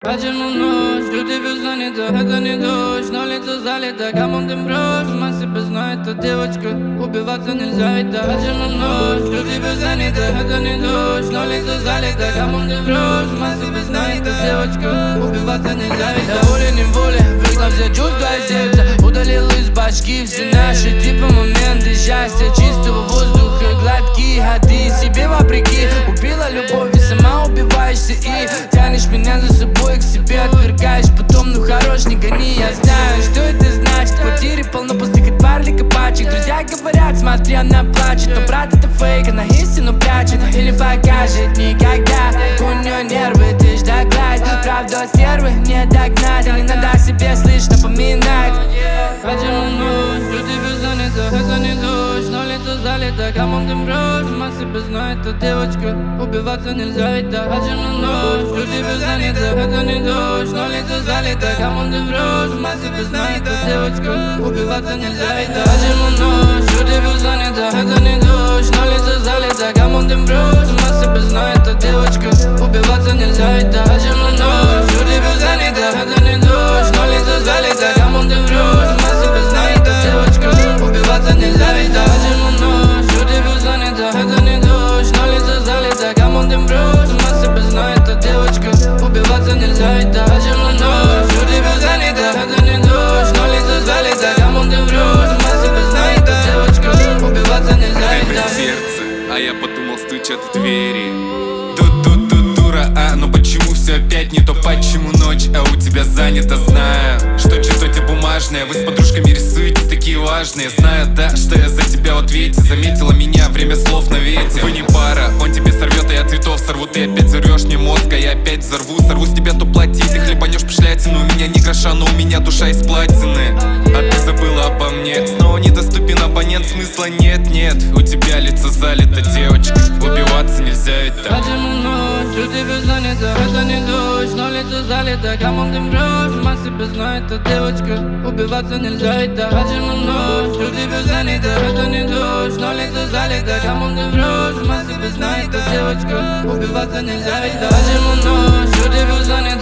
Почему ночь, люди без занята, это не дождь, но лицо залито, кому ты брошь, сама себя знает эта девочка, убиваться нельзя ведь так. Почему ночь, люди без занята, это не дождь, но лицо залито, кому ты брошь, сама себя знает эта девочка, убиваться нельзя ведь так. Волей-неволей, выгнал все чувства из сердца, удалил из башки все наши типа моменты счастья, чистого воздуха, гладкие ходы себе вопреки. Убила любовь и сама убиваешься и тянешь меня за собой к себе, отвергаешь потом, ну хорош, не гони. Я знаю, что это значит, в квартире полно пустых от парлика пачек. Друзья говорят, смотри, она плачет, но брат это фейк, она истину прячет или покажет никогда. У нее нервы, ты ж догладь, правда стервы не догнать, а иногда себе слышно напоминать. Почему ночь, люди без занята, это не дождь, но лицо залито, кому ты брошь, сама себя знает эта девочка, убиваться нельзя ведь так. Почему ночь, люди без занята, это не дождь, но лицо залито, кому ты брошь, сама себя знает эта девочка, убиваться нельзя ведь так. Почему ночь, люди без занята, это не дождь, но лицо залито, кому ты брошь, сама себя знает эта девочка, убиваться нельзя ведь так. Почему ночь, люди без занята, это не дождь, но лицо залито, кому ты брошь, сама себя знает эта девочка, убиваться нельзя ведь так. Почему ночь, люди без занята, это не дождь, но лицо залито, кому ты брошь, сама себя знает эта девочка, убиваться нельзя ведь так. Почему ночь, люди без занята, это не дождь, но лицо залито, кому ты брошь, сама себя знает эта девочка, убиваться нельзя ведь так. Сердце, а я подумал, стучат в двери. Дура, но почему все опять не то? Почему ночь, а у тебя занято? Знаю, что тетя бумажная, вы с подружками рисуетесь такие важные. Знаю, да, что я за тебя в ответе. Заметила меня, время слов на ветер. Вы не пара, он тебе сорвет, а я цветов сорву. Ты опять взорвешь мне мозг, а я опять взорву. Сорву с тебя, то плати, ты хлебанешь пошлятину. У меня не гроша, но у меня душа из платины. А ты забыла обо мне, снова недоступен абонент. Смысла нет, у тебя лицо залито, девочка, убиваться нельзя ведь так. Почему ночь, люди без занята, это не дождь, но лицо залито, кому ты брошь, сама себя знает эта девочка, убиваться нельзя ведь так. Почему ночь, люди без занята, это не дождь, но лицо залито, кому ты брошь, сама себя знает эта девочка, убиваться нельзя ведь так. Почему ночь, люди без занята,